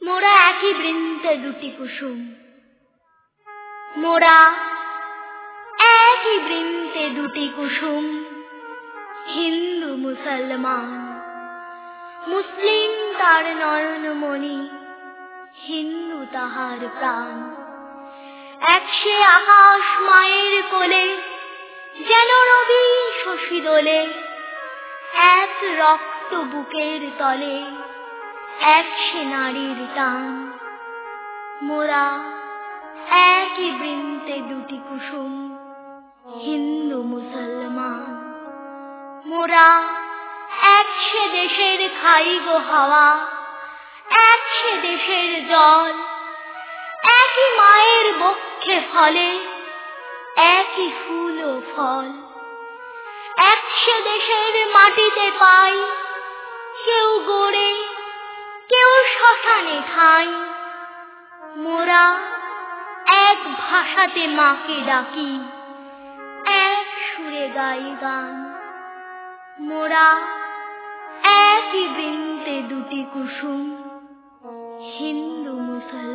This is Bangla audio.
মোরা একই বৃন্তে দুটি কুসুম, মোরা একই বৃন্তে দুটি কুসুম। হিন্দু মুসলমান, মুসলিম তার নয়নমণি, হিন্দু তাহার প্রাণ। এক সে আকাশ মায়ের কোলে, যেন রবি শশী দোলে। এক রক্ত বুকের তলে, এক সে নারীর টান। মোরা একই বৃন্তে দুটি কুসুম, হিন্দু মুসলমান। মোরা এক সে দেশের খাই গো হাওয়া, এক সে দেশের জল। একই মায়ের বক্ষে ফলে, একই ফুল ও ফল। এক সে দেশের মাটিতে পাই, কেউ গড়ে কেউ শ্মশানে ঠাঁই। মোরা এক ভাষাতে মাকে ডাকি, এক সুরে গাই গান। মোরা একই বৃন্তে দুটি কুসুম, হিন্দু মুসলমান।